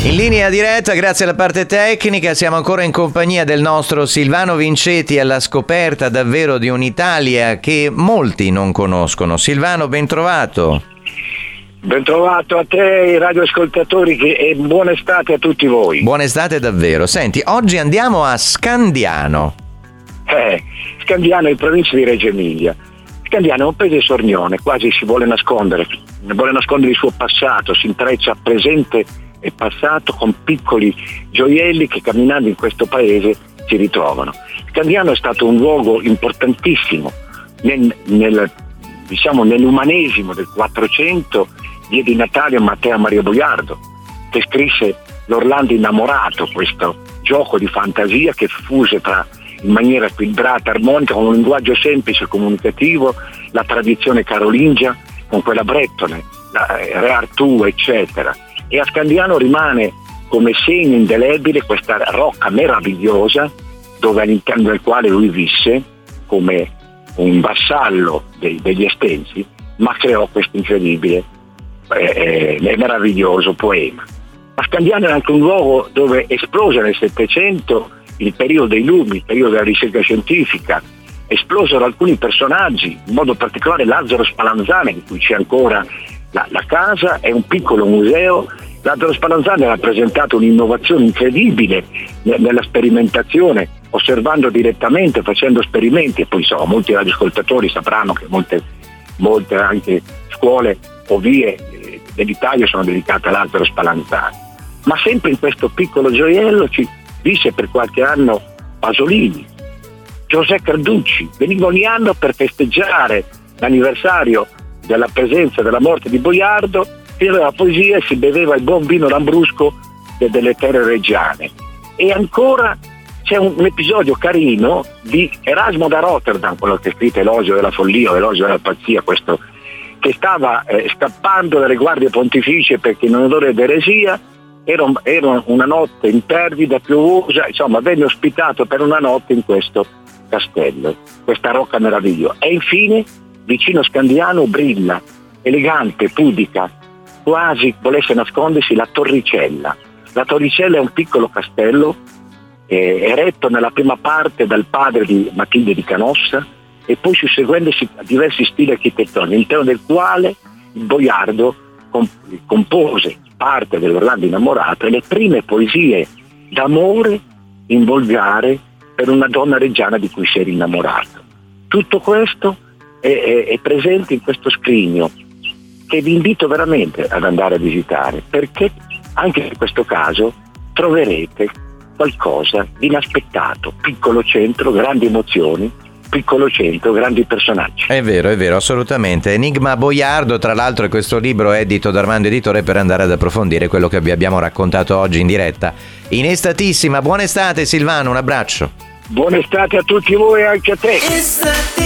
In linea diretta, grazie alla parte tecnica, siamo ancora in compagnia del nostro Silvano Vinceti alla scoperta davvero di un'Italia che molti non conoscono. Silvano, ben trovato. Ben trovato a te, i radioascoltatori, e buona estate a tutti voi. Buona estate davvero. Senti, oggi andiamo a Scandiano. Scandiano è in provincia di Reggio Emilia. Scandiano è un paese sornione, quasi si vuole nascondere il suo passato, si intreccia presente e passato con piccoli gioielli che camminando in questo paese si ritrovano. Scandiano è stato un luogo importantissimo nell'umanesimo del 400, diede in Natale a Matteo Maria Boiardo, che scrisse L'Orlando innamorato, questo gioco di fantasia che fuse in maniera equilibrata, armonica, con un linguaggio semplice e comunicativo, la tradizione carolingia con quella bretone, Re Artù, eccetera. E a Scandiano rimane come segno indelebile questa rocca meravigliosa dove all'interno del quale lui visse come un vassallo degli Estensi, ma creò questo incredibile e meraviglioso poema. Ma Scandiano è anche un luogo dove esplose nel Settecento il periodo dei lumi, il periodo della ricerca scientifica. Esplosero alcuni personaggi, in modo particolare Lazzaro Spallanzani, di cui c'è ancora la casa, è un piccolo museo. Lazzaro Spallanzani ha rappresentato un'innovazione incredibile nella sperimentazione, osservando direttamente, facendo esperimenti, e poi insomma molti radioascoltatori sapranno che molte anche scuole o vie dell'Italia sono dedicate a Lazzaro Spallanzani. Ma sempre in questo piccolo gioiello ci visse per qualche anno Pasolini, José Carducci. Venivano ogni anno per festeggiare l'anniversario della presenza della morte di Boiardo, scriveva poesia e si beveva il buon vino lambrusco delle terre reggiane. E ancora c'è un episodio carino di Erasmo da Rotterdam, quello che ha scritto Elogio della follia o Elogio della pazzia, questo che stava scappando dalle guardie pontificie perché in onore d'eresia. Era una notte impervida, piovosa, insomma venne ospitato per una notte in questo castello, questa rocca meravigliosa. E infine vicino a Scandiano brilla, elegante, pudica, quasi volesse nascondersi la Torricella. La Torricella è un piccolo castello eretto nella prima parte dal padre di Matilde di Canossa e poi susseguendosi a diversi stili architettonici, all'interno del quale il Boiardo compose parte dell'Orlando innamorato e le prime poesie d'amore in volgare per una donna reggiana di cui si era innamorato. Tutto questo è presente in questo scrigno che vi invito veramente ad andare a visitare, perché anche in questo caso troverete qualcosa di inaspettato, piccolo centro, grandi emozioni, piccolo centro, grandi personaggi. È vero, assolutamente. Enigma Boiardo, tra l'altro, è questo libro edito da Armando Editore per andare ad approfondire quello che vi abbiamo raccontato oggi in diretta. In estatissima, buona estate Silvano, un abbraccio. Buona estate a tutti voi e anche a te.